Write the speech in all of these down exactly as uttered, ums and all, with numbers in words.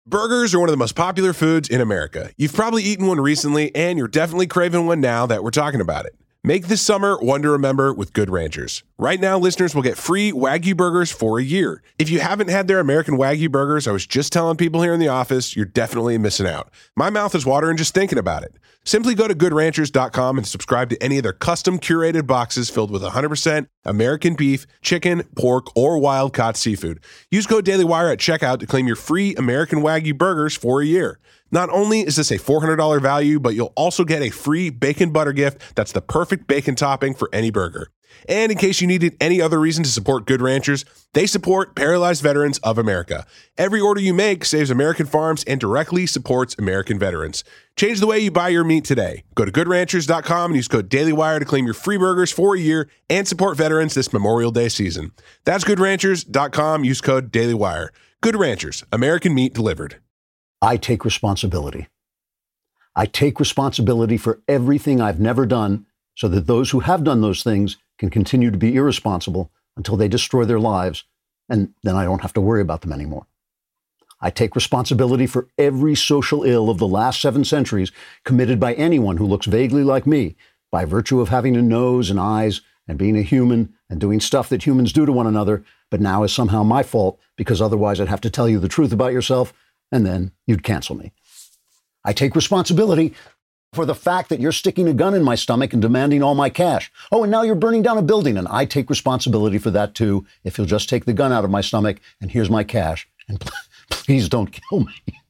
Burgers are one of the most popular foods in America. You've probably eaten one recently, and you're definitely craving one now that we're talking about it. Make this summer one to remember with Good Ranchers. Right now, listeners will get free Wagyu burgers for a year. If you haven't had their American Wagyu burgers, I was just telling people here in the office, you're definitely missing out. My mouth is watering just thinking about it. Simply go to good ranchers dot com and subscribe to any of their custom curated boxes filled with one hundred percent American beef, chicken, pork, or wild-caught seafood. Use code DailyWire at checkout to claim your free American Wagyu burgers for a year. Not only is this a four hundred dollars value, but you'll also get a free bacon butter gift that's the perfect bacon topping for any burger. And in case you needed any other reason to support Good Ranchers, they support Paralyzed Veterans of America. Every order you make saves American farms and directly supports American veterans. Change the way you buy your meat today. Go to good ranchers dot com and use code DailyWire to claim your free burgers for a year and support veterans this Memorial Day season. That's good ranchers dot com. Use code DailyWire. Good Ranchers, American meat delivered. I take responsibility. I take responsibility for everything I've never done so that those who have done those things can continue to be irresponsible until they destroy their lives, and then I don't have to worry about them anymore. I take responsibility for every social ill of the last seven centuries committed by anyone who looks vaguely like me, by virtue of having a nose and eyes and being a human and doing stuff that humans do to one another, but now is somehow my fault because otherwise I'd have to tell you the truth about yourself, and then you'd cancel me. I take responsibility for the fact that you're sticking a gun in my stomach and demanding all my cash. Oh, and now you're burning down a building, and I take responsibility for that too, if you'll just take the gun out of my stomach, and here's my cash, and please don't kill me.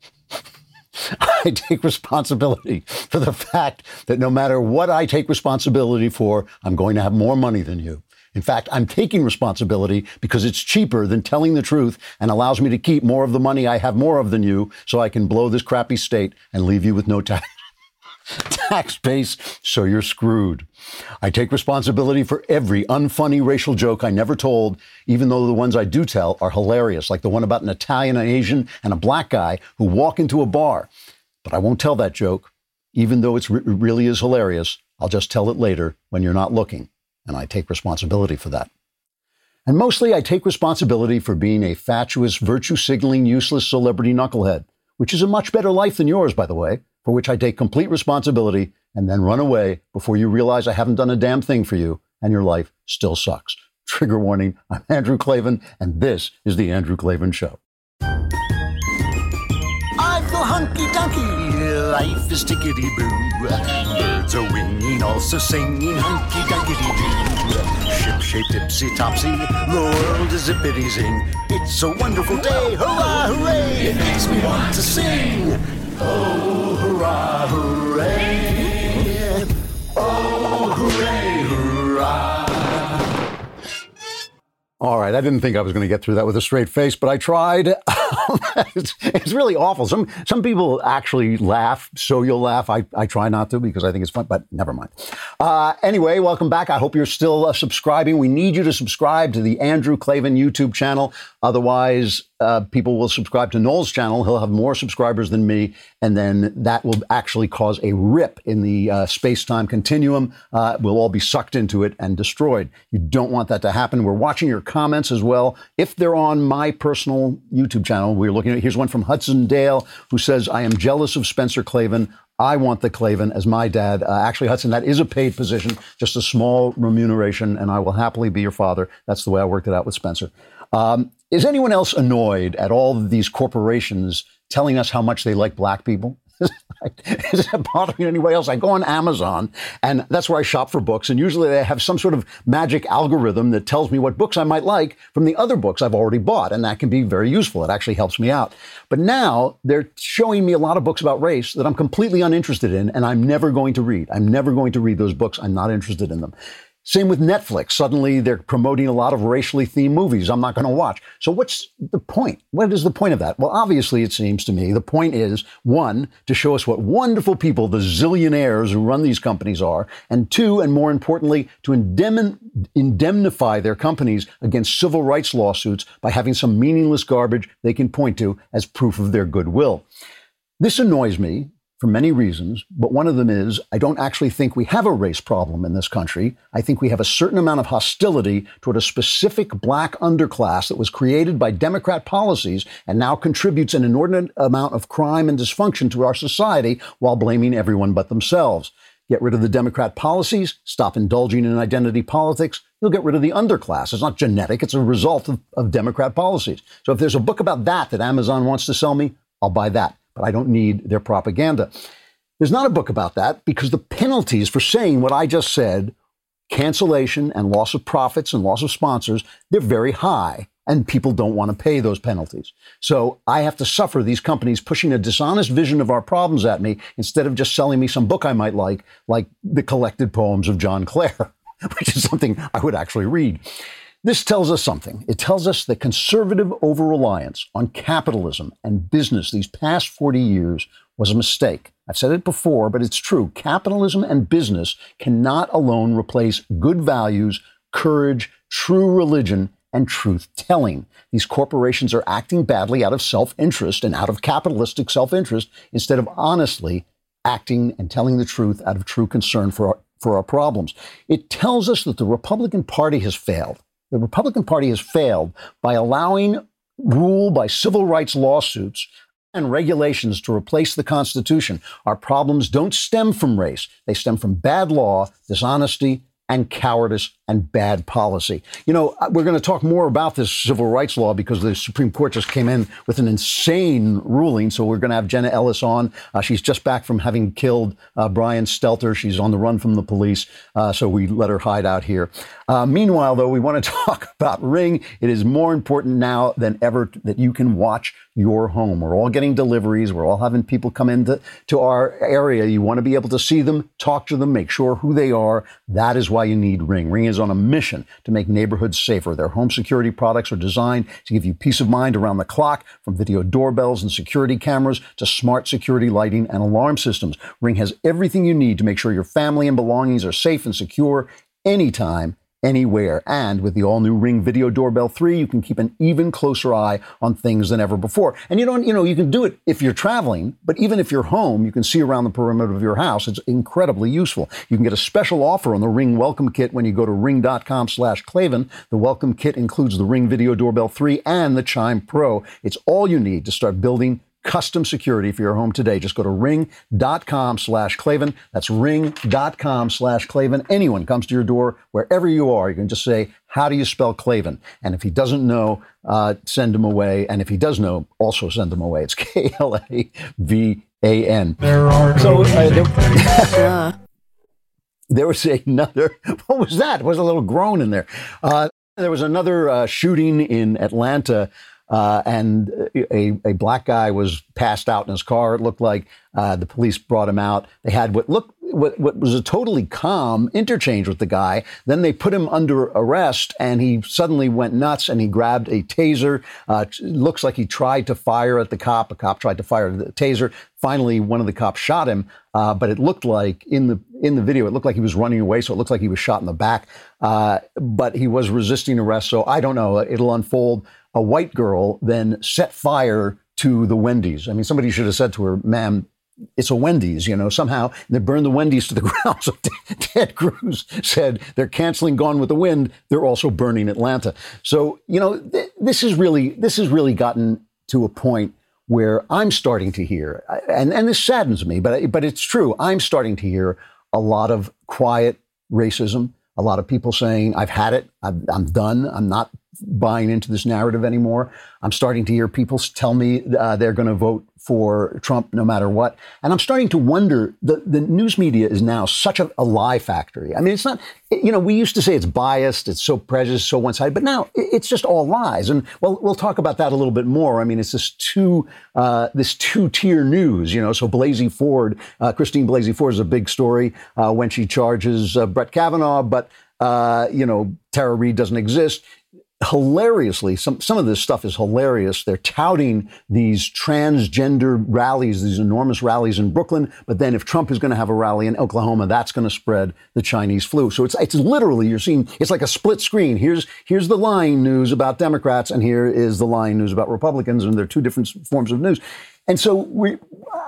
I take responsibility for the fact that no matter what I take responsibility for, I'm going to have more money than you. In fact, I'm taking responsibility because it's cheaper than telling the truth and allows me to keep more of the money I have more of than you, so I can blow this crappy state and leave you with no tax. tax base, so you're screwed. I take responsibility for every unfunny racial joke I never told, even though the ones I do tell are hilarious, like the one about an Italian, an Asian, and a black guy who walk into a bar. But I won't tell that joke, even though it's re- it really is hilarious. I'll just tell it later when you're not looking, and I take responsibility for that. And mostly I take responsibility for being a fatuous, virtue-signaling, useless celebrity knucklehead, which is a much better life than yours, by the way, for which I take complete responsibility and then run away before you realize I haven't done a damn thing for you and your life still sucks. Trigger warning, I'm Andrew Klavan, and this is The Andrew Klavan Show. I feel hunky-dunky, life is tickety-boo. Birds are winging, also singing hunky-dunky-doo. Ship-shaped, ipsy-topsy, the world is zippity-zing. It's a wonderful day, hurrah, hooray! It makes me want to sing. Oh, hurrah, hooray! Oh, hooray, hurrah! All right, I didn't think I was going to get through that with a straight face, but I tried. it's, it's really awful. Some some people actually laugh, so you'll laugh. I, I try not to because I think it's fun, but never mind. Uh, anyway, welcome back. I hope you're still uh, subscribing. We need you to subscribe to the Andrew Klavan YouTube channel. Otherwise, uh, people will subscribe to Noel's channel. He'll have more subscribers than me, and then that will actually cause a rip in the uh, space-time continuum. Uh, we'll all be sucked into it and destroyed. You don't want that to happen. We're watching your comments as well. If they're on my personal YouTube channel, we're looking at, here's one from Hudson Dale, who says, I am jealous of Spencer Klavan. I want the Klavan as my dad. Uh, actually, Hudson, that is a paid position, just a small remuneration, and I will happily be your father. That's the way I worked it out with Spencer. Um, is anyone else annoyed at all of these corporations telling us how much they like black people? Is it bothering anybody else? I go on Amazon, and that's where I shop for books, and usually they have some sort of magic algorithm that tells me what books I might like from the other books I've already bought, and that can be very useful. It actually helps me out. But now they're showing me a lot of books about race that I'm completely uninterested in, and I'm never going to read. I'm never going to read those books. I'm not interested in them. Same with Netflix. Suddenly they're promoting a lot of racially themed movies I'm not going to watch. So what's the point? What is the point of that? Well, obviously, it seems to me the point is, one, to show us what wonderful people the zillionaires who run these companies are, and two, and more importantly, to indemn- indemnify their companies against civil rights lawsuits by having some meaningless garbage they can point to as proof of their goodwill. This annoys me for many reasons, but one of them is I don't actually think we have a race problem in this country. I think we have a certain amount of hostility toward a specific black underclass that was created by Democrat policies and now contributes an inordinate amount of crime and dysfunction to our society while blaming everyone but themselves. Get rid of the Democrat policies, stop indulging in identity politics, you'll get rid of the underclass. It's not genetic, it's a result of, of Democrat policies. So if there's a book about that that Amazon wants to sell me, I'll buy that. But I don't need their propaganda. There's not a book about that because the penalties for saying what I just said, cancellation and loss of profits and loss of sponsors, they're very high. And people don't want to pay those penalties. So I have to suffer these companies pushing a dishonest vision of our problems at me instead of just selling me some book I might like, like the collected poems of John Clare, which is something I would actually read. This tells us something. It tells us that conservative over-reliance on capitalism and business these past forty years was a mistake. I've said it before, but it's true. Capitalism and business cannot alone replace good values, courage, true religion, and truth-telling. These corporations are acting badly out of self-interest and out of capitalistic self-interest instead of honestly acting and telling the truth out of true concern for our, for our problems. It tells us that the Republican Party has failed. The Republican Party has failed by allowing rule by civil rights lawsuits and regulations to replace the Constitution. Our problems don't stem from race. They stem from bad law, dishonesty, and cowardice and bad policy. You know, we're going to talk more about this civil rights law because the Supreme Court just came in with an insane ruling. So we're going to have Jenna Ellis on. Uh, she's just back from having killed uh, Brian Stelter. She's on the run from the police. Uh, so we let her hide out here. Uh, meanwhile, though, we want to talk about Ring. It is more important now than ever that you can watch your home. We're all getting deliveries. We're all having people come into to our area. You want to be able to see them, talk to them, make sure who they are. That is why you need Ring. Ring is on a mission to make neighborhoods safer. Their home security products are designed to give you peace of mind around the clock, from video doorbells and security cameras to smart security lighting and alarm systems. Ring has everything you need to make sure your family and belongings are safe and secure anytime, anywhere. And with the all-new Ring Video Doorbell three, you can keep an even closer eye on things than ever before. And you don't, you know, you can do it if you're traveling, but even if you're home, you can see around the perimeter of your house. It's incredibly useful. You can get a special offer on the Ring Welcome Kit when you go to ring.com slash Klavan. The Welcome Kit includes the Ring Video Doorbell three and the Chime Pro. It's all you need to start building custom security for your home today. Just go to ring.com slash Klavan. That's ring.com slash Klavan. Anyone comes to your door, wherever you are, you can just say, how do you spell Klavan? And if he doesn't know, uh, send him away. And if he does know, also send him away. It's K L A V A N. There are so, uh, there, there was another, what was that? There was a little groan in there. Uh, there was another uh, shooting in Atlanta. Uh, and a, a black guy was passed out in his car. It looked like uh, the police brought him out. They had what looked what, what was a totally calm interchange with the guy. Then they put him under arrest, and he suddenly went nuts, and he grabbed a taser. Uh, it looks like he tried to fire at the cop. A cop tried to fire the taser. Finally, one of the cops shot him, uh, but it looked like in the in the video, it looked like he was running away, so it looked like he was shot in the back. Uh, but he was resisting arrest, so I don't know. It'll unfold. A white girl then set fire to the Wendy's. I mean, somebody should have said to her, ma'am, it's a Wendy's, you know, somehow they burned the Wendy's to the ground. So Ted Cruz said they're canceling Gone with the Wind. They're also burning Atlanta. So, you know, th- this is really, this has really gotten to a point where I'm starting to hear, and, and this saddens me, but, but it's true. I'm starting to hear a lot of quiet racism, a lot of people saying, I've had it. I've, I'm done. I'm not buying into this narrative anymore. I'm starting to hear people tell me uh, they're going to vote for Trump no matter what. And I'm starting to wonder, the, the news media is now such a, a lie factory. I mean, it's not, you know, we used to say it's biased, it's so prejudiced, so one-sided, but now it's just all lies. And well, we'll talk about that a little bit more. I mean, it's this two, uh, this two-tier news, you know, so Blasey Ford, uh, Christine Blasey Ford is a big story uh, when she charges uh, Brett Kavanaugh, but, uh, you know, Tara Reade doesn't exist. Hilariously, some, some of this stuff is hilarious. They're touting these transgender rallies, these enormous rallies in Brooklyn. But then if Trump is going to have a rally in Oklahoma, that's going to spread the Chinese flu. So it's it's literally, you're seeing, it's like a split screen. Here's here's the lying news about Democrats, and here is the lying news about Republicans, and they're two different forms of news. And so we,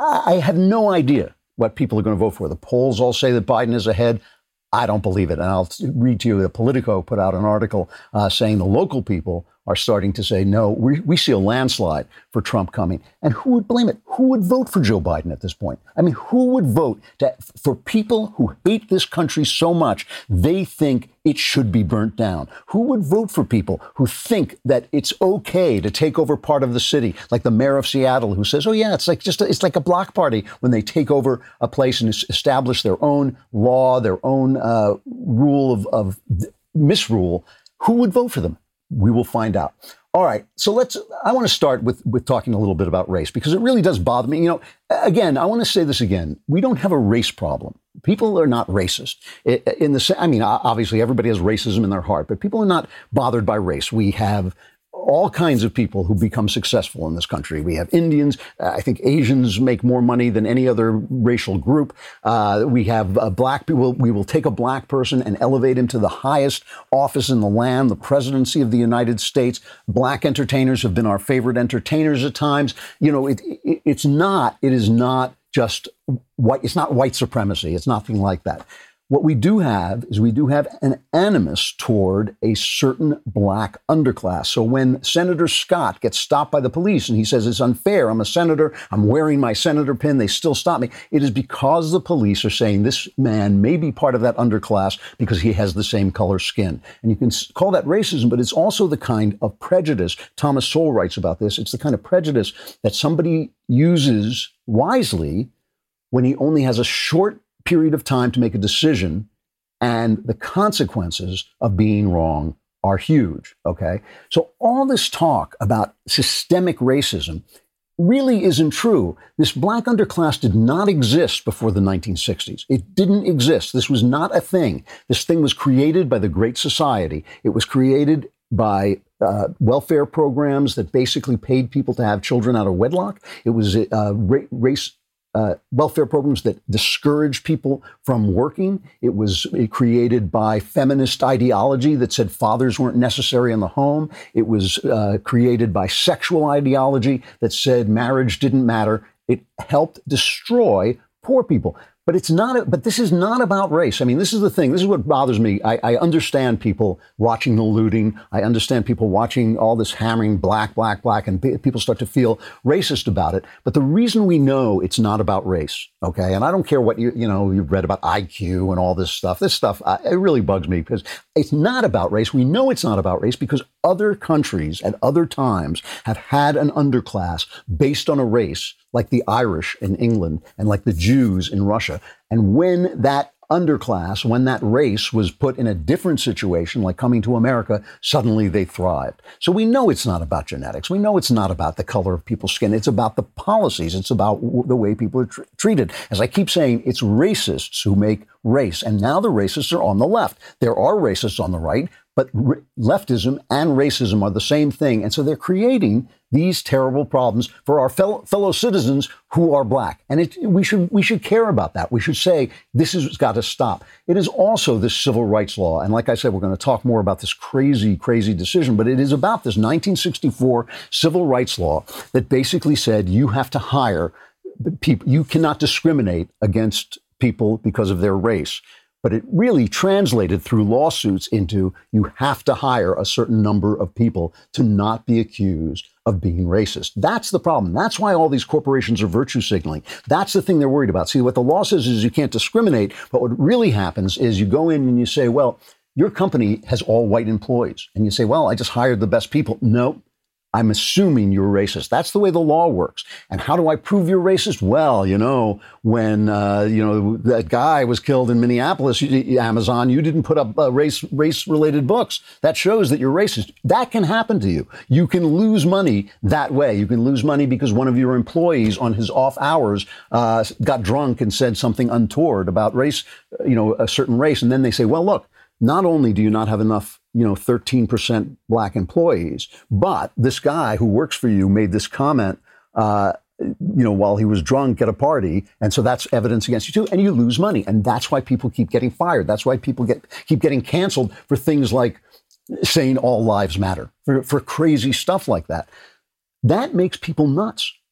I, I have no idea what people are going to vote for. The polls all say that Biden is ahead. I don't believe it. And I'll read to you, the Politico put out an article uh, saying the local people are starting to say, no, we, we see a landslide for Trump coming. And who would blame it? Who would vote for Joe Biden at this point? I mean, who would vote to, for people who hate this country so much they think it should be burnt down? Who would vote for people who think that it's okay to take over part of the city, like the mayor of Seattle, who says, oh, yeah, it's like just a, it's like a block party when they take over a place and establish their own law, their own uh, rule of, of misrule? Who would vote for them? We will find out. All right. So let's, I want to start with, with talking a little bit about race, because it really does bother me. You know, again, I want to say this again. We don't have a race problem. People are not racist. In the, I mean, obviously everybody has racism in their heart, but people are not bothered by race. We have all kinds of people who become successful in this country. We have Indians. Uh, I think Asians make more money than any other racial group. Uh, we have uh, black people. We will take a black person and elevate him to the highest office in the land, the presidency of the United States. Black entertainers have been our favorite entertainers at times. You know, it, it, it's not, it is not just white. It's not white supremacy. It's nothing like that. What we do have is we do have an animus toward a certain black underclass. So when Senator Scott gets stopped by the police and he says, it's unfair, I'm a senator, I'm wearing my senator pin, they still stop me, it is because the police are saying this man may be part of that underclass because he has the same color skin. And you can call that racism, but it's also the kind of prejudice. Thomas Sowell writes about this. It's the kind of prejudice that somebody uses wisely when he only has a short period of time to make a decision, and the consequences of being wrong are huge, okay? So all this talk about systemic racism really isn't true. This black underclass did not exist before the nineteen sixties. It didn't exist. This was not a thing. This thing was created by the Great Society. It was created by uh, welfare programs that basically paid people to have children out of wedlock. It was uh, ra- race Uh, welfare programs that discourage people from working. It was created by feminist ideology that said fathers weren't necessary in the home. It was uh, created by sexual ideology that said marriage didn't matter. It helped destroy poor people. But it's not. A, but this is not about race. I mean, this is the thing. This is what bothers me. I, I understand people watching the looting. I understand people watching all this hammering black, black, black, and p- people start to feel racist about it. But the reason we know it's not about race, okay, and I don't care what you you know you've read about I Q and all this stuff. This stuff uh, it really bugs me because it's not about race. We know it's not about race because other countries at other times have had an underclass based on a race, like the Irish in England and like the Jews in Russia. And when that underclass, when that race was put in a different situation, like coming to America, suddenly they thrived. So we know it's not about genetics. We know it's not about the color of people's skin. It's about the policies. It's about w- the way people are tr- treated. As I keep saying, it's racists who make race. And now the racists are on the left. There are racists on the right, but r- leftism and racism are the same thing. And so they're creating these terrible problems for our fellow, fellow citizens who are black. And it, we should we should care about that. We should say this has got to stop. It is also this civil rights law. And like I said, we're going to talk more about this crazy, crazy decision. But it is about this nineteen sixty-four civil rights law that basically said you have to hire people. You cannot discriminate against people because of their race. But it really translated through lawsuits into you have to hire a certain number of people to not be accused of being racist. That's the problem. That's why all these corporations are virtue signaling. That's the thing they're worried about. See, what the law says is you can't discriminate, but what really happens is you go in and you say, well, your company has all white employees. And you say, well, I just hired the best people. No. I'm assuming you're racist. That's the way the law works. And how do I prove you're racist? Well, you know, when, uh, you know, that guy was killed in Minneapolis, you, Amazon, you didn't put up uh, race, race-related books. That shows that you're racist. That can happen to you. You can lose money that way. You can lose money because one of your employees on his off hours uh, got drunk and said something untoward about race, you know, a certain race. And then they say, well, look, not only do you not have enough, you know, thirteen percent black employees, but this guy who works for you made this comment, uh, you know, while he was drunk at a party. And so that's evidence against you too. And you lose money. And that's why people keep getting fired. That's why people get keep getting canceled for things like saying all lives matter, for, for crazy stuff like that. That makes people nuts.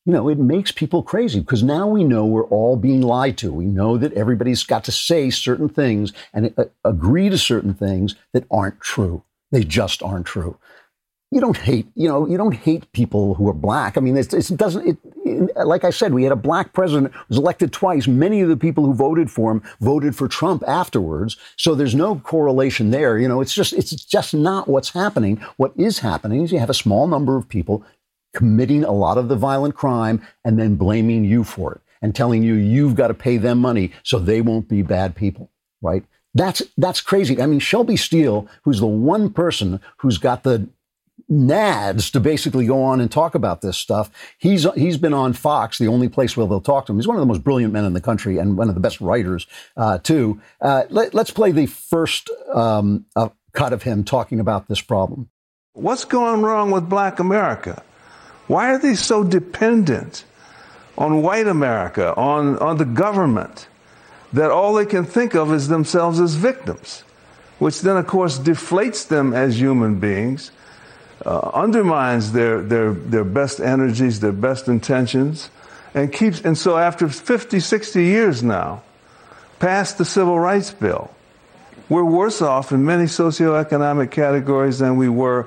you know, it makes people crazy because now we know we're all being lied to. We know that everybody's got to say certain things and uh, agree to certain things that aren't true. They just aren't true. You don't hate, you know, you don't hate people who are black. I mean, it's, it doesn't, it, it, like I said, we had a black president who was elected twice. Many of the people who voted for him voted for Trump afterwards. So there's no correlation there. You know, it's just, it's just not what's happening. What is happening is you have a small number of people committing a lot of the violent crime and then blaming you for it and telling you you've got to pay them money so they won't be bad people, right? That's, that's crazy. I mean, Shelby Steele, who's the one person who's got the nads to basically go on and talk about this stuff. He's he's been on Fox, the only place where they'll talk to him. He's one of the most brilliant men in the country and one of the best writers, uh, too. Uh, let, let's play the first um, uh, cut of him talking about this problem. What's going wrong with Black America? Why are they so dependent on white America, on, on the government, that all they can think of is themselves as victims, which then, of course, deflates them as human beings, Uh, undermines their, their, their best energies, their best intentions, and keeps, and so after fifty, sixty years now, past the Civil Rights Bill, we're worse off in many socioeconomic categories than we were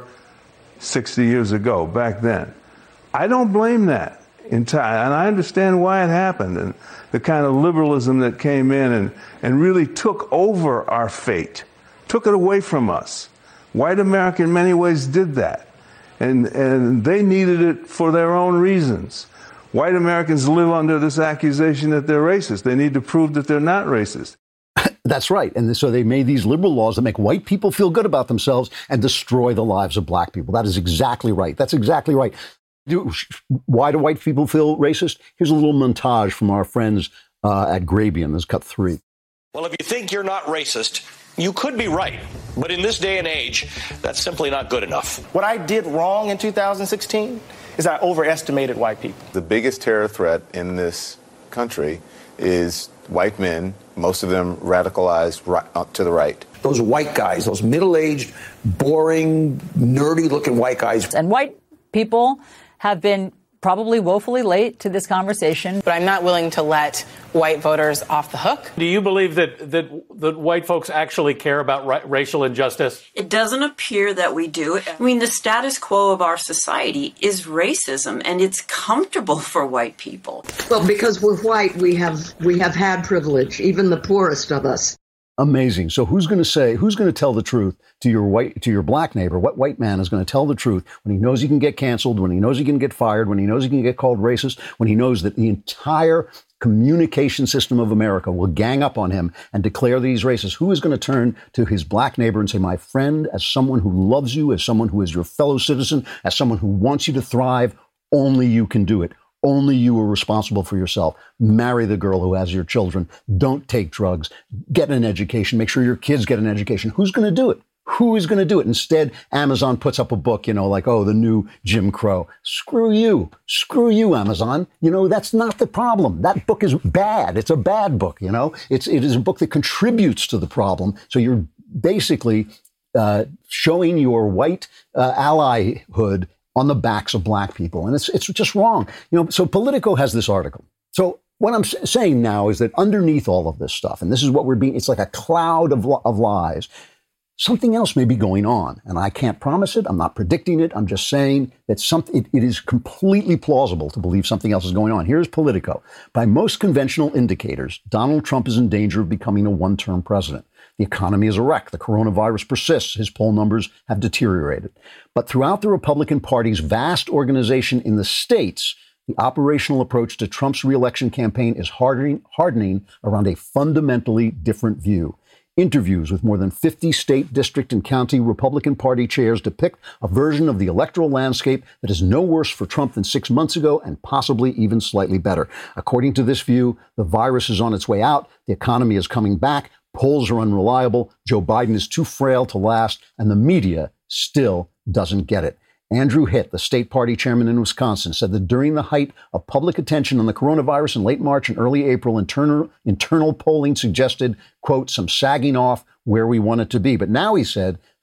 sixty years ago, back then. I don't blame that entirely, and I understand why it happened, and the kind of liberalism that came in and, and really took over our fate, took it away from us. White America in many ways did that, and, and they needed it for their own reasons. White Americans live under this accusation that they're racist. They need to prove that they're not racist. That's right. And so they made these liberal laws that make white people feel good about themselves and destroy the lives of black people. That is exactly right. That's exactly right. Do, why do white people feel racist? Here's a little montage from our friends uh, at Grabien. This is cut three. Well, if you think you're not racist, you could be right. But in this day and age, that's simply not good enough. What I did wrong in two thousand sixteen is I overestimated white people. The biggest terror threat in this country is white men, most of them radicalized right, uh, to the right. Those white guys, those middle-aged, boring, nerdy-looking white guys. And white people have been probably woefully late to this conversation. But I'm not willing to let white voters off the hook. Do you believe that that, that white folks actually care about ra- racial injustice? It doesn't appear that we do. I mean, the status quo of our society is racism, and it's comfortable for white people. Well, because we're white, we have we have had privilege, even the poorest of us. Amazing. So who's going to say, who's going to tell the truth to your white, to your black neighbor? What white man is going to tell the truth when he knows he can get canceled, when he knows he can get fired, when he knows he can get called racist, when he knows that the entire communication system of America will gang up on him and declare that he's racist? Who is going to turn to his black neighbor and say, my friend, as someone who loves you, as someone who is your fellow citizen, as someone who wants you to thrive, only you can do it. Only you are responsible for yourself. Marry the girl who has your children. Don't take drugs. Get an education. Make sure your kids get an education. Who's going to do it? Who is going to do it? Instead, Amazon puts up a book, you know, like, oh, the new Jim Crow. Screw you. Screw you, Amazon. You know, that's not the problem. That book is bad. It's a bad book, you know. It's, it is a book that contributes to the problem. So you're basically uh, showing your white uh, allyhood on the backs of black people. And it's it's just wrong. You know, so Politico has this article. So what I'm saying now is that underneath all of this stuff, and this is what we're being, it's like a cloud of, of lies, something else may be going on. And I can't promise it. I'm not predicting it. I'm just saying that something, it, it is completely plausible to believe something else is going on. Here's Politico. By most conventional indicators, Donald Trump is in danger of becoming a one-term president. The economy is a wreck. The coronavirus persists. His poll numbers have deteriorated. But throughout the Republican Party's vast organization in the states, the operational approach to Trump's reelection campaign is hardening, hardening around a fundamentally different view. Interviews with more than fifty state, district, and county Republican Party chairs depict a version of the electoral landscape that is no worse for Trump than six months ago and possibly even slightly better. According to this view, the virus is on its way out, the economy is coming back, polls are unreliable, Joe Biden is too frail to last, and the media still doesn't get it. Andrew Hitt, the state party chairman in Wisconsin, said that during the height of public attention on the coronavirus in late March and early April, internal, internal polling suggested, quote, some sagging off where we want it to be. But now, he said,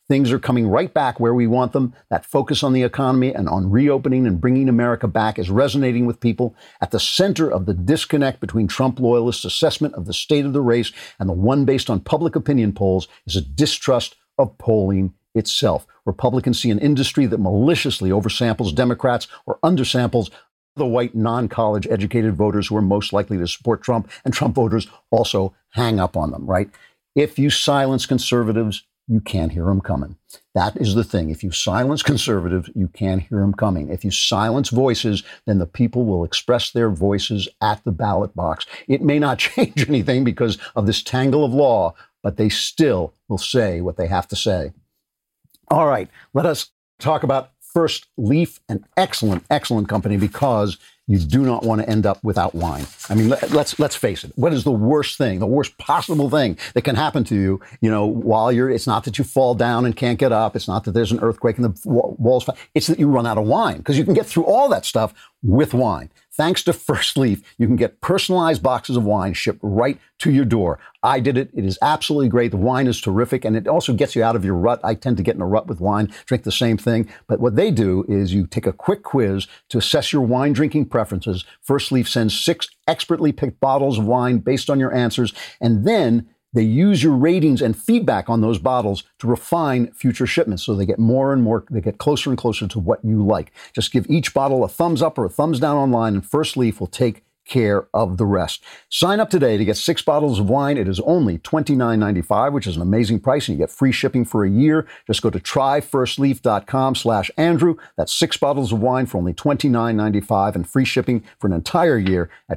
Things are coming right back where we want them. That focus on the economy and on reopening and bringing America back is resonating with people. At the center of the disconnect between Trump loyalists' assessment of the state of the race and the one based on public opinion polls is a distrust of polling itself. Republicans see an industry that maliciously oversamples Democrats or undersamples the white non-college educated voters who are most likely to support Trump, and Trump voters also hang up on them, right? If you silence conservatives, you can't hear them coming. That is the thing. If you silence conservatives, you can't hear them coming. If you silence voices, then the people will express their voices at the ballot box. It may not change anything because of this tangle of law, but they still will say what they have to say. All right, let us talk about First Leaf, an excellent, excellent company, because you do not want to end up without wine. I mean, let, let's let's face it. What is the worst thing, the worst possible thing that can happen to you? You know, while you're, it's not that you fall down and can't get up. It's not that there's an earthquake and the walls fall. It's that you run out of wine, because you can get through all that stuff with wine. Thanks to First Leaf, you can get personalized boxes of wine shipped right to your door. I did it. It is absolutely great. The wine is terrific, and it also gets you out of your rut. I tend to get in a rut with wine, drink the same thing. But what they do is you take a quick quiz to assess your wine drinking preferences. First Leaf sends six expertly picked bottles of wine based on your answers, and then they use your ratings and feedback on those bottles to refine future shipments. So they get more and more, they get closer and closer to what you like. Just give each bottle a thumbs up or a thumbs down online, and First Leaf will take care of the rest. Sign up today to get six bottles of wine. It is only twenty-nine ninety-five, which is an amazing price, and you get free shipping for a year. Just go to tryfirstleaf.com slash Andrew. That's six bottles of wine for only twenty-nine ninety-five and free shipping for an entire year at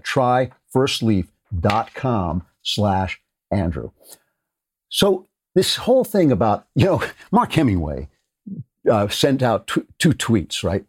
tryfirstleaf.com slash Andrew. So this whole thing about, you know, Mark Hemingway uh, sent out t- two tweets, right?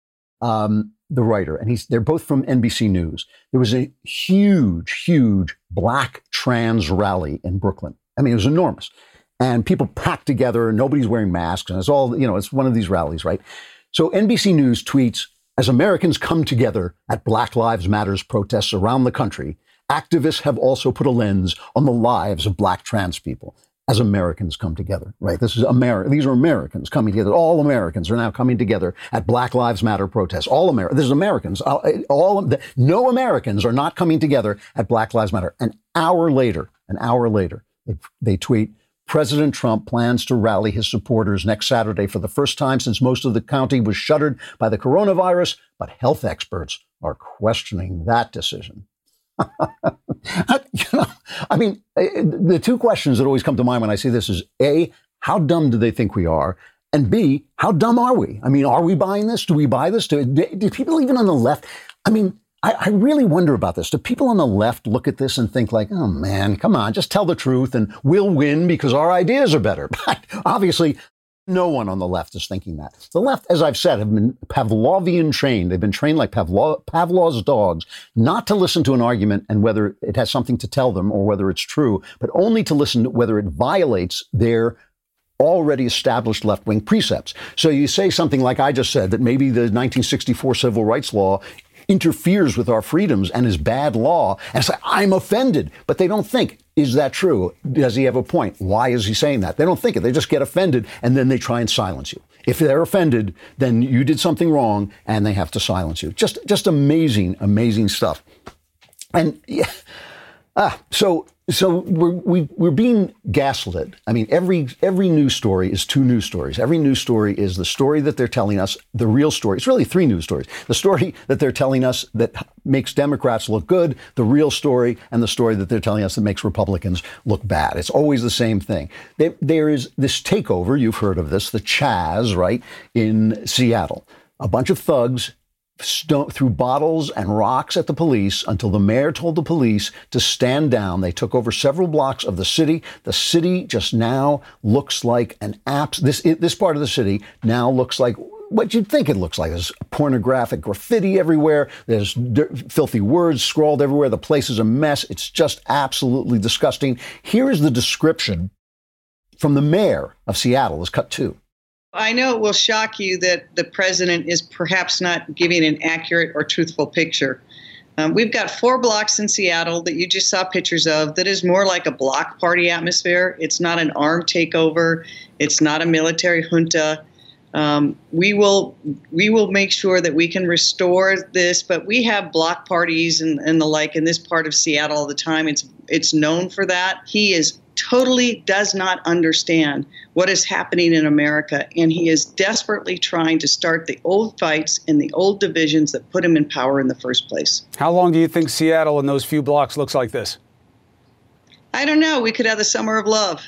Um, the writer, and he's they're both from N B C News. There was a huge, huge black trans rally in Brooklyn. I mean, it was enormous. And people packed together, and nobody's wearing masks, and it's all, you know, it's one of these rallies, right? So N B C News tweets, as Americans come together at Black Lives Matters protests around the country, activists have also put a lens on the lives of black trans people as Americans come together, right? This is America. These are Americans coming together. All Americans are now coming together at Black Lives Matter protests. All Americans. This is Americans. All, all no Americans are not coming together at Black Lives Matter. An hour later, an hour later, they, they tweet, President Trump plans to rally his supporters next Saturday for the first time since most of the county was shuttered by the coronavirus, but health experts are questioning that decision. you know, I mean, the two questions that always come to mind when I see this is A, how dumb do they think we are? And B, how dumb are we? I mean, are we buying this? Do we buy this? Do, do people even on the left? I mean, I, I really wonder about this. Do people on the left look at this and think like, oh man, come on, just tell the truth and we'll win because our ideas are better? But obviously, no one on the left is thinking that. The left, as I've said, have been Pavlovian trained. They've been trained like Pavlov, Pavlov's dogs, not to listen to an argument and whether it has something to tell them or whether it's true, but only to listen to whether it violates their already established left-wing precepts. So you say something like I just said, that maybe the nineteen sixty-four civil rights law interferes with our freedoms and is bad law. And it's like, I'm offended. But they don't think, is that true? Does he have a point? Why is he saying that? They don't think it. They just get offended, and then they try and silence you. If they're offended, then you did something wrong, and they have to silence you. Just just amazing, amazing stuff. And yeah, ah, so so we're we, we're being gaslit. I mean, every every news story is two news stories. Every news story is the story that they're telling us, the real story. It's really three news stories. The story that they're telling us that makes Democrats look good, the real story, and the story that they're telling us that makes Republicans look bad. It's always the same thing. There, there is this takeover, you've heard of this, the Chaz, right, in Seattle. A bunch of thugs St- threw bottles and rocks at the police until the mayor told the police to stand down. They took over several blocks of the city. The city just now looks like an apps. This this part of the city now looks like what you'd think it looks like. There's pornographic graffiti everywhere. There's dirt, filthy words scrawled everywhere. The place is a mess. It's just absolutely disgusting. Here is the description from the mayor of Seattle. It's cut two. I know it will shock you that the president is perhaps not giving an accurate or truthful picture, Um, we've got four blocks in Seattle that you just saw pictures of that is more like a block party atmosphere. It's not an armed takeover. It's not a military junta. Um, we will we will make sure that we can restore this, but we have block parties and, and the like in this part of Seattle all the time. It's it's known for that. He is totally does not understand what is happening in America, and he is desperately trying to start the old fights and the old divisions that put him in power in the first place. How long do you think Seattle and those few blocks looks like this? I don't know. We could have the summer of love.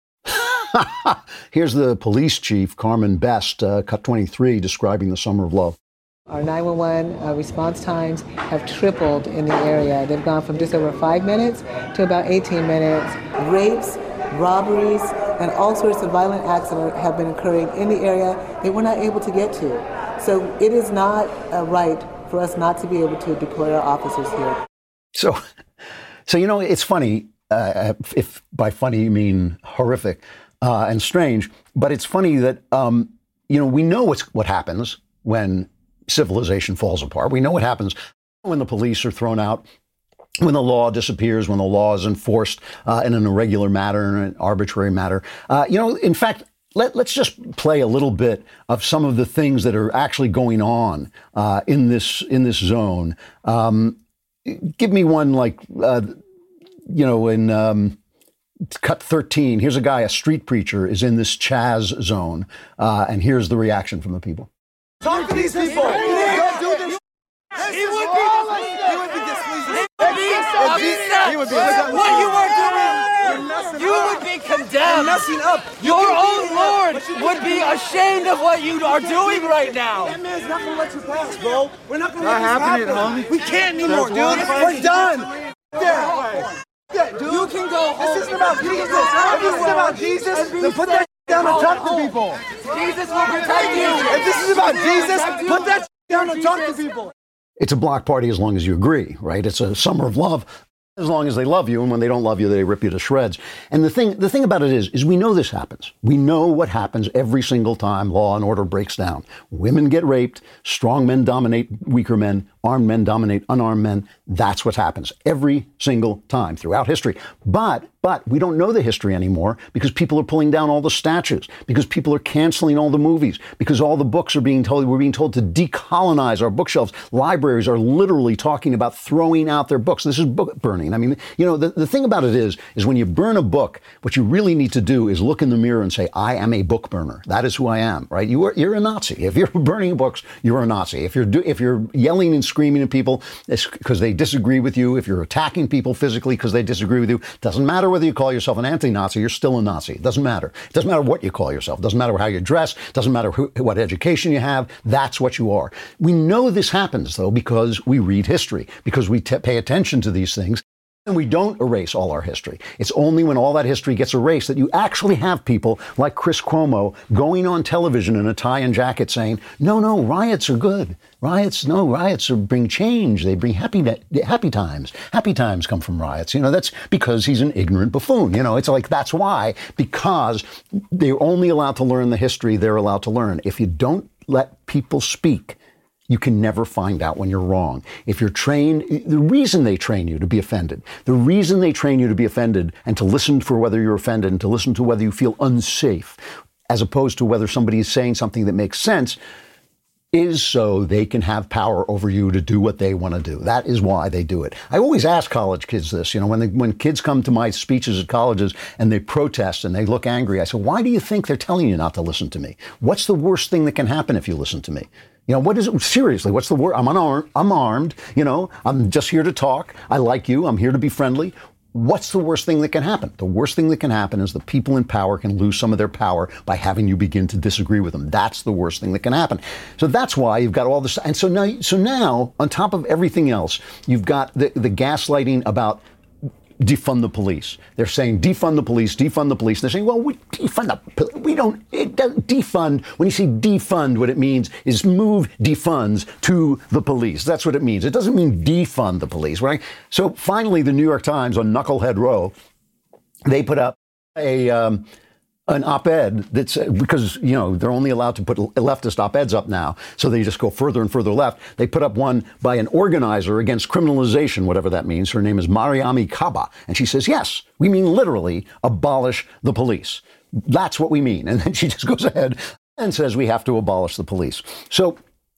Here's the police chief, Carmen Best, uh, cut twenty-three, describing the summer of love. Our nine one one uh, response times have tripled in the area. They've gone from just over five minutes to about eighteen minutes. Rapes, robberies, and all sorts of violent acts that have been occurring in the area that we're not able to get to. So it is not uh, right for us not to be able to deploy our officers here. So, so you know, it's funny, uh, if by funny you mean horrific uh, and strange, but it's funny that, um, you know, we know what's, what happens when civilization falls apart. We know what happens when the police are thrown out, when the law disappears, when the law is enforced uh, in an irregular manner, in an arbitrary manner. Uh, you know, in fact, let, let's just play a little bit of some of the things that are actually going on uh, in this in this zone. Um, give me one like, uh, you know, in um, cut thirteen. Here's a guy, a street preacher, is in this Chaz zone, uh, and here's the reaction from the people. Talk to these people. Don't do this. He would be displeased. He would be displeased. He would be. What you are doing, you would be condemned. You're messing up. Your own Lord would be ashamed of what you are doing right now. That man's not gonna let you pass, bro. We're not gonna let this happen. We can't anymore, dude. We're done. There. Dude. You can go home. This isn't about Jesus. If this is about Jesus, then put that down and talk to people. Jesus will protect you. If this is about Jesus, put that down and talk to people. It's a block party as long as you agree, right? It's a summer of love as long as they love you, and when they don't love you, they rip you to shreds. And the thing, the thing about it is, is we know this happens. We know what happens every single time law and order breaks down. Women get raped, strong men dominate weaker men, armed men dominate unarmed men. That's what happens every single time throughout history. But, but we don't know the history anymore because people are pulling down all the statues, because people are canceling all the movies, because all the books are being told, we're being told to decolonize our bookshelves. Libraries are literally talking about throwing out their books. This is book burning. I mean, you know, the, the thing about it is, is when you burn a book, what you really need to do is look in the mirror and say, I am a book burner. That is who I am, right? You are, you're a Nazi. If you're burning books, you're a Nazi. If you're, do, if you're yelling and screaming at people because they disagree with you, if you're attacking people physically because they disagree with you, doesn't matter whether you call yourself an anti-Nazi, you're still a Nazi. It doesn't matter. It doesn't matter what you call yourself. It doesn't matter how you dress. It doesn't matter who, what education you have. That's what you are. We know this happens, though, because we read history, because we t- pay attention to these things. And we don't erase all our history. It's only when all that history gets erased that you actually have people like Chris Cuomo going on television in a tie and jacket saying, no, no, riots are good. Riots, no, riots are, bring change. They bring happy happy times. Happy times come from riots. You know, that's because he's an ignorant buffoon. You know, it's like, that's why, because they're only allowed to learn the history they're allowed to learn. If you don't let people speak, you can never find out when you're wrong. If you're trained, the reason they train you to be offended, the reason they train you to be offended and to listen for whether you're offended and to listen to whether you feel unsafe, as opposed to whether somebody is saying something that makes sense, is so they can have power over you to do what they want to do. That is why they do it. I always ask college kids this, you know, when they, when kids come to my speeches at colleges and they protest and they look angry, I say, why do you think they're telling you not to listen to me? What's the worst thing that can happen if you listen to me? You know, what is it? Seriously, what's the word? I'm unarmed. I'm armed. You know, I'm just here to talk. I like you. I'm here to be friendly. What's the worst thing that can happen? The worst thing that can happen is the people in power can lose some of their power by having you begin to disagree with them. That's the worst thing that can happen. So that's why you've got all this. And so now, so now on top of everything else, you've got the, the gaslighting about defund the police. They're saying defund the police, defund the police. And they're saying, well, we defund the, we don't, it doesn't defund. When you say defund, what it means is move defunds to the police. That's what it means. It doesn't mean defund the police, right? So finally, the New York Times on Knucklehead Row, they put up a, um, an op-ed that's because, you know, they're only allowed to put leftist op-eds up now. So they just go further and further left. They put up one by an organizer against criminalization, whatever that means. Her name is Mariami Kaba. And she says, yes, we mean literally abolish the police. That's what we mean. And then she just goes ahead and says we have to abolish the police. So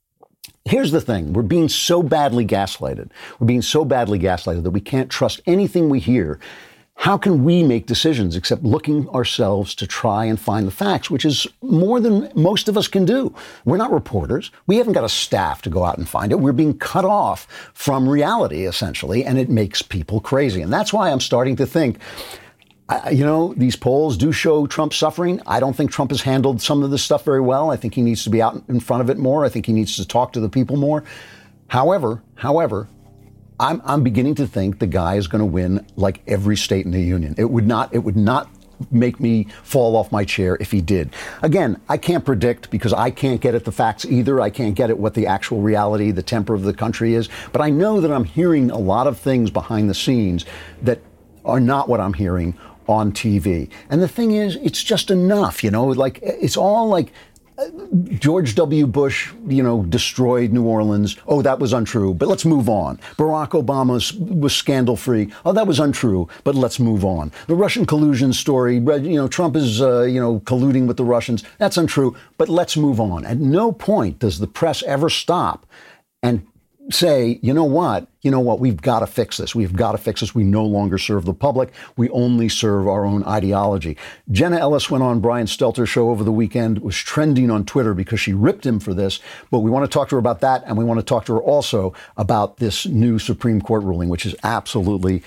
here's the thing. We're being so badly gaslighted. We're being so badly gaslighted that we can't trust anything we hear. How can we make decisions except looking ourselves to try and find the facts, which is more than most of us can do? We're not reporters. We haven't got a staff to go out and find it. We're being cut off from reality, essentially, and it makes people crazy. And that's why I'm starting to think, I, you know, these polls do show Trump suffering. I don't think Trump has handled some of this stuff very well. I think he needs to be out in front of it more. I think he needs to talk to the people more. However, however, I'm, I'm beginning to think the guy is going to win like every state in the union. It would not, it would not make me fall off my chair if he did. Again, I can't predict because I can't get at the facts either. I can't get at what the actual reality, the temper of the country is. But I know that I'm hearing a lot of things behind the scenes that are not what I'm hearing on T V. And the thing is, it's just enough, you know, like it's all like George W. Bush, you know, destroyed New Orleans. Oh, that was untrue, but let's move on. Barack Obama was scandal-free. Oh, that was untrue, but let's move on. The Russian collusion story, you know, Trump is, uh, you know, colluding with the Russians. That's untrue, but let's move on. At no point does the press ever stop and say, you know what, you know what, we've got to fix this. We've got to fix this. We no longer serve the public. We only serve our own ideology. Jenna Ellis went on Brian Stelter's show over the weekend, was trending on Twitter because she ripped him for this. But we want to talk to her about that. And we want to talk to her also about this new Supreme Court ruling, which is absolutely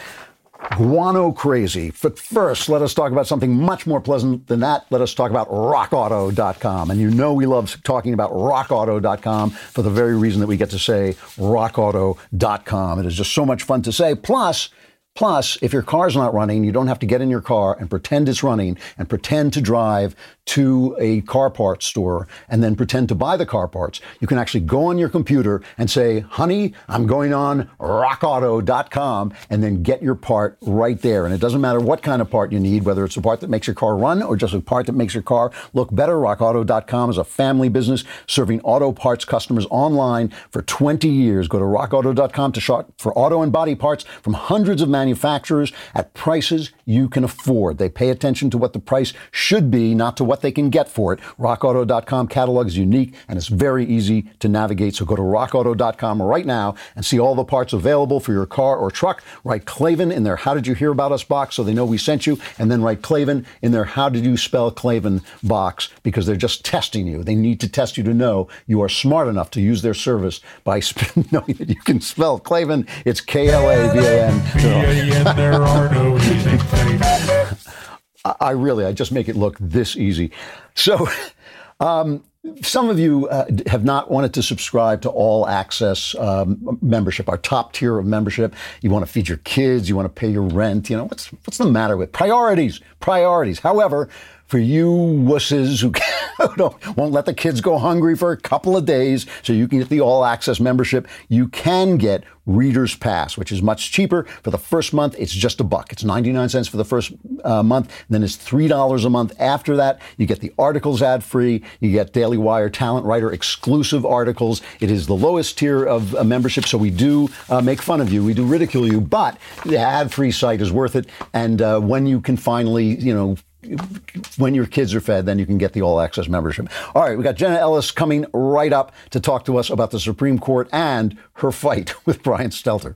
guano crazy. But first, let us talk about something much more pleasant than that. Let us talk about rock auto dot com. And you know we love talking about rock auto dot com for the very reason that we get to say rock auto dot com. It is just so much fun to say. Plus, Plus, if your car's not running, you don't have to get in your car and pretend it's running and pretend to drive to a car parts store and then pretend to buy the car parts. You can actually go on your computer and say, honey, I'm going on rock auto dot com, and then get your part right there. And it doesn't matter what kind of part you need, whether it's a part that makes your car run or just a part that makes your car look better. rock auto dot com is a family business serving auto parts customers online for twenty years. Go to rock auto dot com to shop for auto and body parts from hundreds of manufacturers. manufacturers at prices you can afford. They pay attention to what the price should be, not to what they can get for it. rock auto dot com catalog is unique and it's very easy to navigate. So go to rock auto dot com right now and see all the parts available for your car or truck. Write Klavan in their How Did You Hear About Us box so they know we sent you, and then write Klavan in their How Did You Spell Klavan box because they're just testing you. They need to test you to know you are smart enough to use their service by knowing that you can spell Klavan. It's K L A V A N. And there are no easy things. I really, I just make it look this easy. So, um, some of you uh, have not wanted to subscribe to All Access um, membership, our top tier of membership. You want to feed your kids, you want to pay your rent. You know, what's what's the matter with priorities? Priorities. However, for you wusses who don't, won't let the kids go hungry for a couple of days so you can get the All Access membership, you can get Reader's Pass, which is much cheaper. For the first month, it's just a buck. It's ninety-nine cents for the first uh, month. And then it's three dollars a month after that. You get the articles ad-free. You get Daily Wire Talent Writer exclusive articles. It is the lowest tier of uh, membership, so we do uh, make fun of you. We do ridicule you, but the ad-free site is worth it. And uh, when you can finally, you know, when your kids are fed, then you can get the All Access membership. All right, we got Jenna Ellis coming right up to talk to us about the Supreme Court and her fight with Brian Stelter.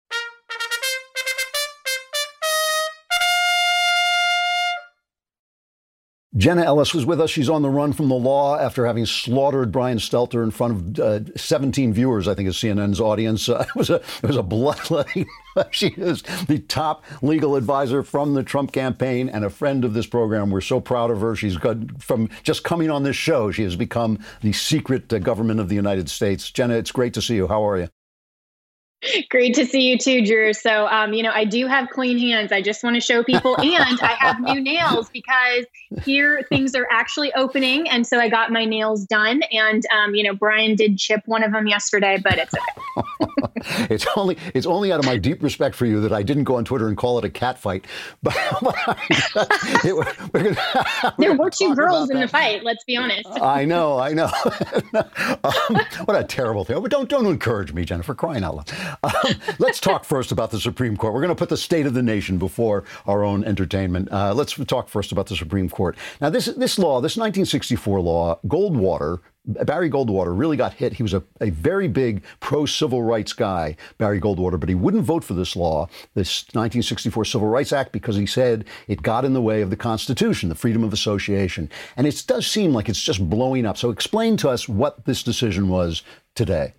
Jenna Ellis was with us. She's on the run from the law after having slaughtered Brian Stelter in front of uh, seventeen viewers, I think, is C N N's audience. Uh, it was a it was a bloodletting. She is the top legal advisor from the Trump campaign and a friend of this program. We're so proud of her. She's got, from just coming on this show, she has become the secret uh, government of the United States. Jenna, it's great to see you. How are you? Great to see you too, Drew. So, um, you know, I do have clean hands. I just want to show people, and I have new nails because here things are actually opening. And so I got my nails done. And, um, you know, Brian did chip one of them yesterday, but it's okay. It's only it's only out of my deep respect for you that I didn't go on Twitter and call it a cat fight. But, but it, we're, we're gonna, there were two girls in the fight. Let's be honest. I know, I know. um, what a terrible thing! But don't don't encourage me, Jennifer. Crying out loud. Um, let's talk first about the Supreme Court. We're going to put the state of the nation before our own entertainment. Uh, let's talk first about the Supreme Court. Now, this this law, this nineteen sixty-four law, Goldwater. Barry Goldwater really got hit. He was a, a very big pro-civil rights guy, Barry Goldwater, but he wouldn't vote for this law, this nineteen sixty-four Civil Rights Act, because he said it got in the way of the Constitution, the freedom of association. And it does seem like it's just blowing up. So explain to us what this decision was today.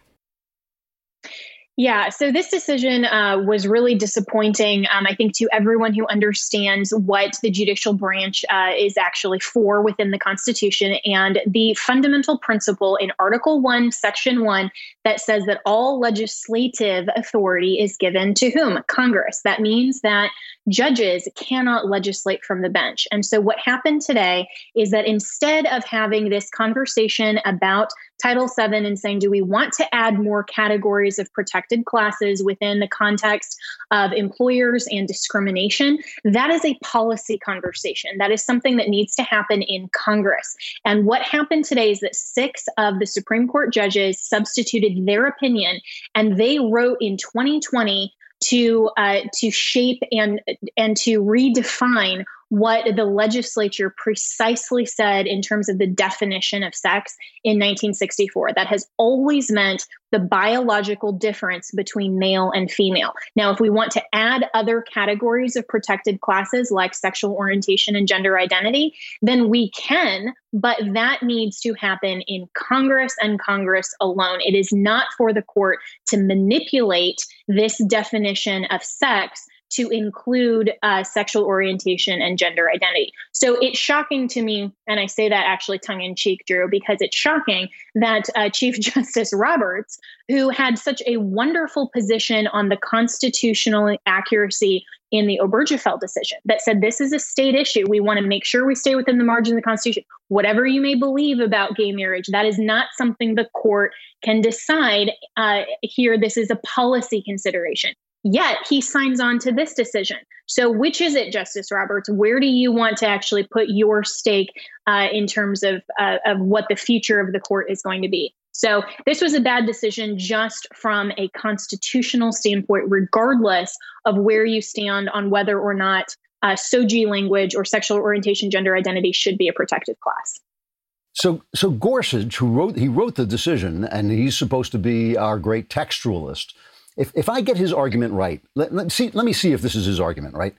Yeah, so this decision uh, was really disappointing, um, I think, to everyone who understands what the judicial branch uh, is actually for within the Constitution and the fundamental principle in Article one, Section one, that says that all legislative authority is given to whom? Congress. That means that judges cannot legislate from the bench. And so what happened today is that instead of having this conversation about Title seven and saying, do we want to add more categories of protected classes within the context of employers and discrimination? That is a policy conversation. That is something that needs to happen in Congress. And what happened today is that six of the Supreme Court judges substituted their opinion, and they wrote in twenty twenty to uh, to shape and and to redefine what the legislature precisely said in terms of the definition of sex in nineteen sixty-four. That has always meant the biological difference between male and female. Now, if we want to add other categories of protected classes like sexual orientation and gender identity, then we can, but that needs to happen in Congress and Congress alone. It is not for the court to manipulate this definition of sex to include uh, sexual orientation and gender identity. So it's shocking to me, and I say that actually tongue in cheek, Drew, because it's shocking that uh, Chief Justice Roberts, who had such a wonderful position on the constitutional accuracy in the Obergefell decision, that said this is a state issue. We want to make sure we stay within the margin of the Constitution. Whatever you may believe about gay marriage, that is not something the court can decide uh, here. This is a policy consideration. Yet he signs on to this decision. So which is it, Justice Roberts? Where do you want to actually put your stake uh, in terms of, uh, of what the future of the court is going to be? So this was a bad decision just from a constitutional standpoint, regardless of where you stand on whether or not uh, S O G I language or sexual orientation, gender identity should be a protected class. So, so Gorsuch, who wrote, he wrote the decision, and he's supposed to be our great textualist. If if I get his argument right, let, let, see, let me see if this is his argument, right?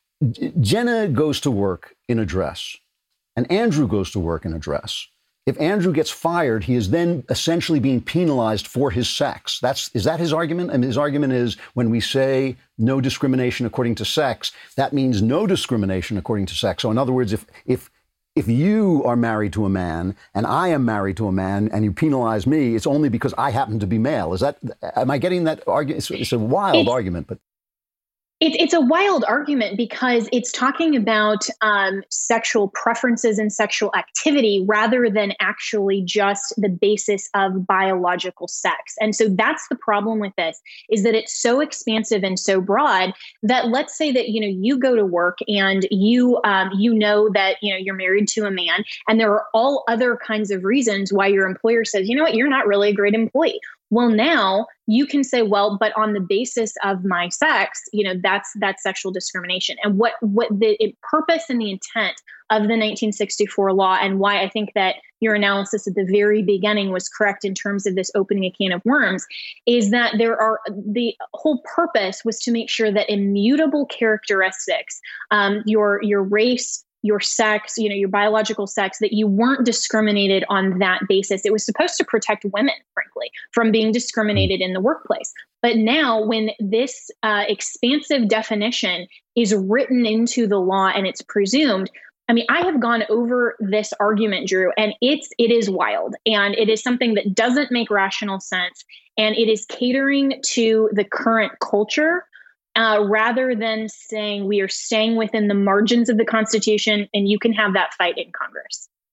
Jenna goes to work in a dress, and Andrew goes to work in a dress. If Andrew gets fired, he is then essentially being penalized for his sex. That's is that his argument? And his argument is when we say no discrimination according to sex, that means no discrimination according to sex. So in other words, if if If you are married to a man and I am married to a man and you penalize me, it's only because I happen to be male. Is that, am I getting that argument? It's, it's a wild it's, argument, but. It, it's a wild argument because it's talking about um, sexual preferences and sexual activity rather than actually just the basis of biological sex. And so that's the problem with this, is that it's so expansive and so broad that let's say that, you know, you go to work and you, um, you know that, you know, you're married to a man and there are all other kinds of reasons why your employer says, you know what, you're not really a great employee. Well, now you can say, well, but on the basis of my sex, you know, that's that's sexual discrimination. And what what the purpose and the intent of the nineteen sixty-four law, and why I think that your analysis at the very beginning was correct in terms of this opening a can of worms, is that there are the whole purpose was to make sure that immutable characteristics, um, your your race, your sex, you know, your biological sex, that you weren't discriminated on that basis. It was supposed to protect women, frankly, from being discriminated in the workplace. But now when this uh, expansive definition is written into the law and it's presumed, I mean, I have gone over this argument, Drew, and it's it is wild. And it is something that doesn't make rational sense. And it is catering to the current culture Uh, rather than saying we are staying within the margins of the Constitution and you can have that fight in Congress.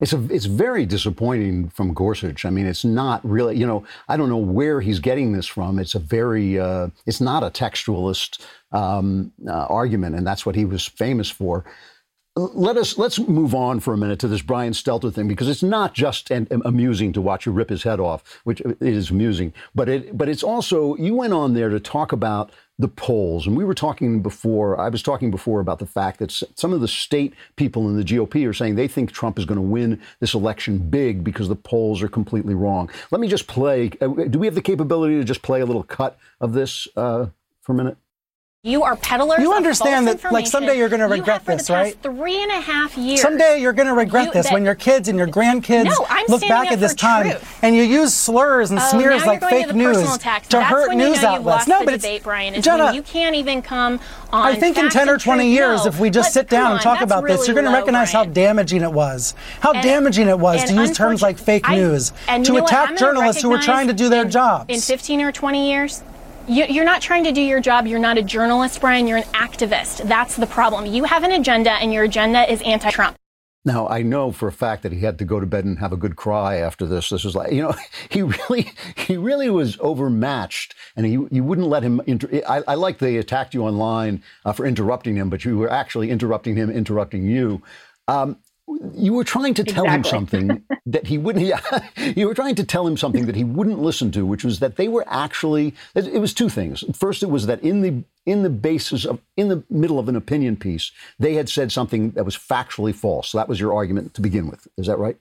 It's a, it's very disappointing from Gorsuch. I mean, it's not really, you know, I don't know where he's getting this from. It's a very, uh, it's not a textualist um, uh, argument, and that's what he was famous for. Let us, let's move on for a minute to this Brian Stelter thing, because it's not just an, amusing to watch you rip his head off, which it is amusing, but it, but it's also, you went on there to talk about the polls. And we were talking before, I was talking before about the fact that some of the state people in the G O P are saying they think Trump is going to win this election big because the polls are completely wrong. Let me just play. Do we have the capability to just play a little cut of this uh, for a minute? You are peddlers. You of understand false that, like, someday you're going to regret you have this, for the right? past Three and a half years. Someday you're going to regret you, this that, when your kids and your grandkids no, I'm look back up at this for time truth. and you use slurs and oh, smears now like you're going fake to the news personal attacks. to That's hurt when news you know outlets. Lost No, the but it's debate, Brian, is Jenna, when you can't even come on. I think in ten or twenty years, no, if we just sit down and talk about really this, you're going to recognize low, how damaging it was. How and, damaging it was to use terms like fake I, news and to you know attack journalists who were trying to do their in, jobs. In fifteen or twenty years. You're not trying to do your job. You're not a journalist, Brian. You're an activist. That's the problem. You have an agenda, and your agenda is anti-Trump. Now, I know for a fact that he had to go to bed and have a good cry after this. This was like, you know, he really, he really was overmatched, and he, you wouldn't let him. Inter- I, I like they attacked you online uh, for interrupting him, but you were actually interrupting him, interrupting you. Um, You were trying to tell exactly. him something that he wouldn't. Yeah, you were trying to tell him something that he wouldn't listen to, which was that they were actually. It was two things. First, it was that in the in the basis of in the middle of an opinion piece, they had said something that was factually false. So that was your argument to begin with. Is that right?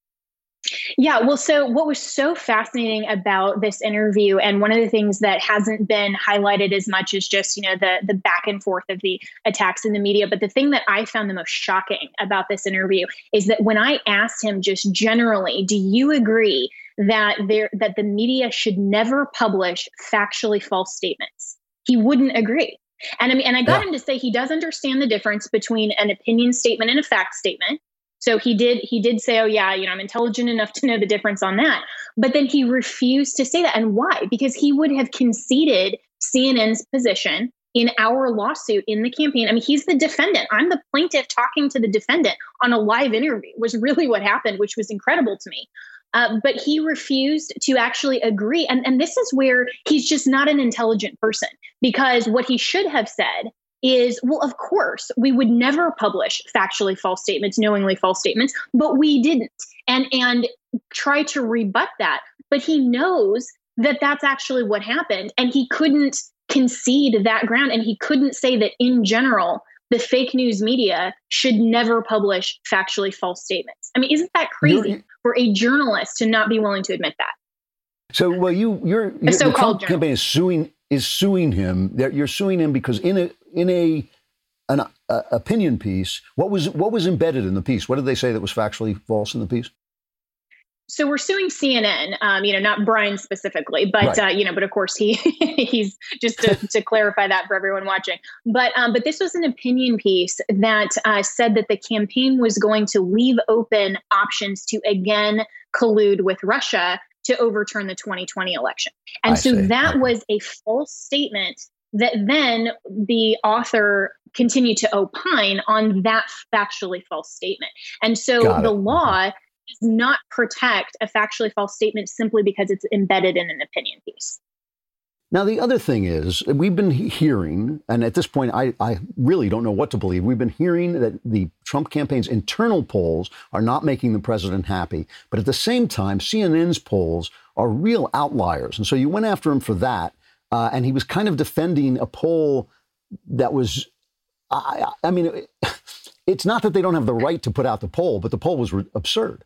Yeah, well, so what was so fascinating about this interview, and one of the things that hasn't been highlighted as much as just, you know, the the back and forth of the attacks in the media, but the thing that I found the most shocking about this interview is that when I asked him just generally, do you agree that there that the media should never publish factually false statements? He wouldn't agree. And I mean, and I got yeah. him to say he does understand the difference between an opinion statement and a fact statement. So he did he did say, oh, yeah, you know, I'm intelligent enough to know the difference on that. But then he refused to say that. And why? Because he would have conceded C N N's position in our lawsuit in the campaign. I mean, he's the defendant. I'm the plaintiff talking to the defendant on a live interview, was really what happened, which was incredible to me. Uh, but he refused to actually agree. And, and this is where he's just not an intelligent person, because what he should have said is, well, of course, we would never publish factually false statements, knowingly false statements, but we didn't, and and try to rebut that. But he knows that that's actually what happened, and he couldn't concede that ground, and he couldn't say that in general, the fake news media should never publish factually false statements. I mean, isn't that crazy you're, for a journalist to not be willing to admit that? So, well, you, you're, you're the Trump campaign is suing is suing him. You're suing him because in a in a an uh, opinion piece, what was what was embedded in the piece? What did they say that was factually false in the piece? So we're suing C N N, um, you know, not Brian specifically, but right. uh, you know, but of course he he's just to, to clarify that for everyone watching. But um, but this was an opinion piece that uh, said that the campaign was going to leave open options to again collude with Russia to overturn the twenty twenty election. And I so see. that was a false statement that then the author continued to opine on that factually false statement. And so Got the it. law does not protect a factually false statement simply because it's embedded in an opinion piece. Now, the other thing is, we've been hearing, and at this point, I, I really don't know what to believe. We've been hearing that the Trump campaign's internal polls are not making the president happy. But at the same time, C N N's polls are real outliers. And so you went after him for that. Uh, and he was kind of defending a poll that was, I, I mean, it, it's not that they don't have the right to put out the poll, but the poll was re- absurd.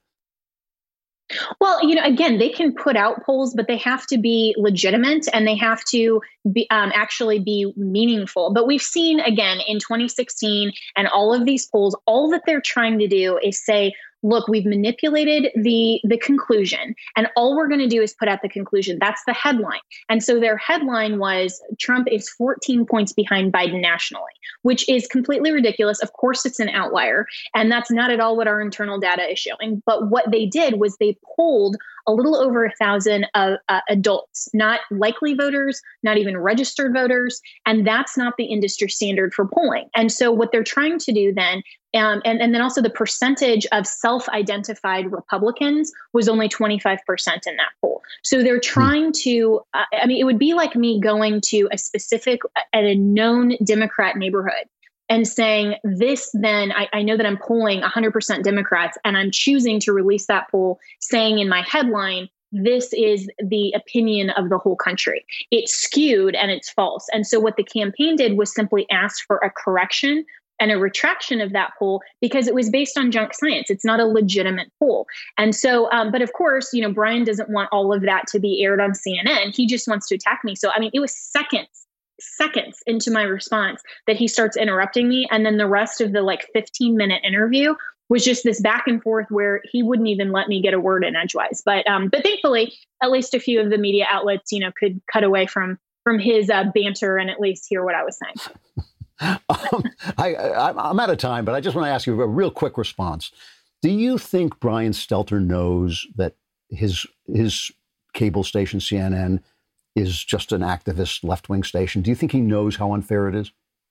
Well, you know, again, they can put out polls, but they have to be legitimate and they have to be um, actually be meaningful. But we've seen, again, in twenty sixteen and all of these polls, all that they're trying to do is say, look, we've manipulated the the conclusion, and all we're going to do is put out the conclusion. That's the headline. And so their headline was Trump is fourteen points behind Biden nationally, which is completely ridiculous. Of course, it's an outlier, and that's not at all what our internal data is showing. But what they did was they polled a little over a thousand uh, uh, adults, not likely voters, not even registered voters. And that's not the industry standard for polling. And so what they're trying to do then, um, and, and then also the percentage of self-identified Republicans was only twenty-five percent in that poll. So they're trying to, uh, I mean, it would be like me going to a specific, at a known Democrat neighborhood and saying this, then I, I know that I'm polling one hundred percent Democrats, and I'm choosing to release that poll saying in my headline, this is the opinion of the whole country. It's skewed and it's false. And so what the campaign did was simply ask for a correction and a retraction of that poll because it was based on junk science. It's not a legitimate poll. And so, um, but of course, you know, Brian doesn't want all of that to be aired on C N N. He just wants to attack me. So, I mean, it was seconds, seconds into my response that he starts interrupting me. And then the rest of the like fifteen minute interview was just this back and forth where he wouldn't even let me get a word in edgewise. But, um, but thankfully, at least a few of the media outlets, you know, could cut away from, from his uh, banter and at least hear what I was saying. um, I, I, I'm out of time, but I just want to ask you a real quick response. Do you think Brian Stelter knows that his his cable station, C N N, is just an activist left-wing station? Do you think he knows how unfair it is?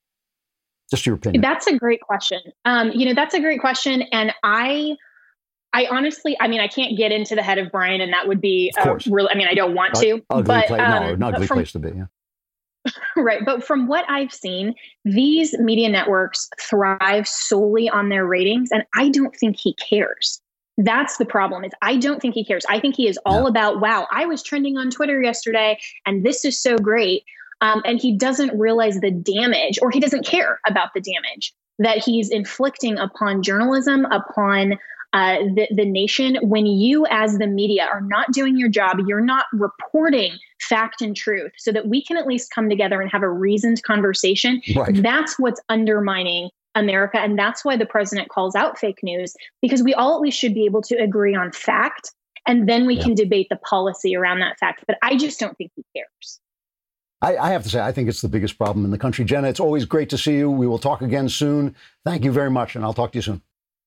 Just your opinion. That's a great question. Um, you know, that's a great question. And I, I honestly, I mean, I can't get into the head of Brian, and that would be uh, really, I mean, I don't want to. Ugly but, play, um, no, an ugly from, place to be, yeah. Right. But from what I've seen, these media networks thrive solely on their ratings. And I don't think he cares. That's the problem is I don't think he cares. I think he is all yeah. about, wow, I was trending on Twitter yesterday and this is so great. Um, and he doesn't realize the damage, or he doesn't care about the damage that he's inflicting upon journalism, upon Uh, the, the nation. When you as the media are not doing your job, you're not reporting fact and truth so that we can at least come together and have a reasoned conversation. Right. That's what's undermining America. And that's why the president calls out fake news, because we all at least should be able to agree on fact. And then we yeah. can debate the policy around that fact. But I just don't think he cares. I, I have to say, I think it's the biggest problem in the country. Jenna, it's always great to see you. We will talk again soon. Thank you very much. And I'll talk to you soon.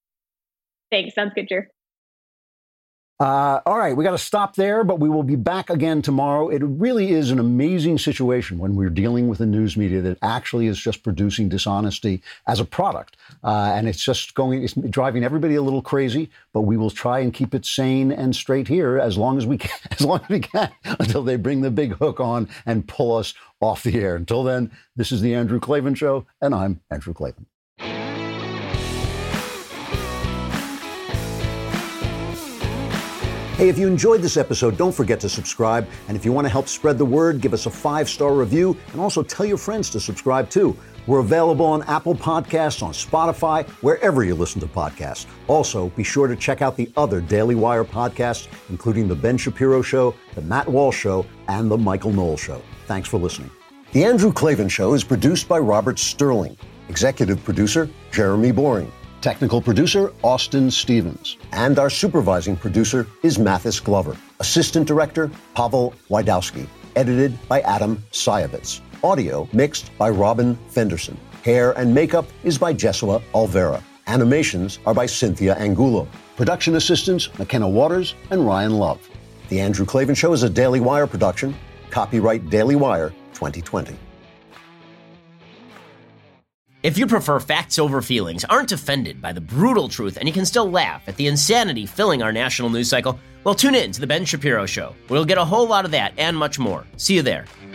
Thanks. Sounds good, Drew. Uh, all right, we got to stop there, but we will be back again tomorrow. It really is an amazing situation when we're dealing with a news media that actually is just producing dishonesty as a product. Uh, and it's just going, it's driving everybody a little crazy, but we will try and keep it sane and straight here as long as we can, as long as we can, until they bring the big hook on and pull us off the air. Until then, this is the Andrew Klavan Show, and I'm Andrew Klavan. Hey, if you enjoyed this episode, don't forget to subscribe. And if you want to help spread the word, give us a five-star review and also tell your friends to subscribe too. We're available on Apple Podcasts, on Spotify, wherever you listen to podcasts. Also, be sure to check out the other Daily Wire podcasts, including The Ben Shapiro Show, The Matt Walsh Show, and The Michael Knowles Show. Thanks for listening. The Andrew Klavan Show is produced by Robert Sterling. Executive producer, Jeremy Boring. Technical producer, Austin Stevens. And our supervising producer is Mathis Glover. Assistant director, Pavel Wydowski. Edited by Adam Sayevitz. Audio mixed by Robin Fenderson. Hair and makeup is by Jesua Alvera. Animations are by Cynthia Angulo. Production assistants, McKenna Waters and Ryan Love. The Andrew Klavan Show is a Daily Wire production. Copyright Daily Wire twenty twenty. If you prefer facts over feelings, aren't offended by the brutal truth, and you can still laugh at the insanity filling our national news cycle, well, tune in to The Ben Shapiro Show. We'll get a whole lot of that and much more. See you there.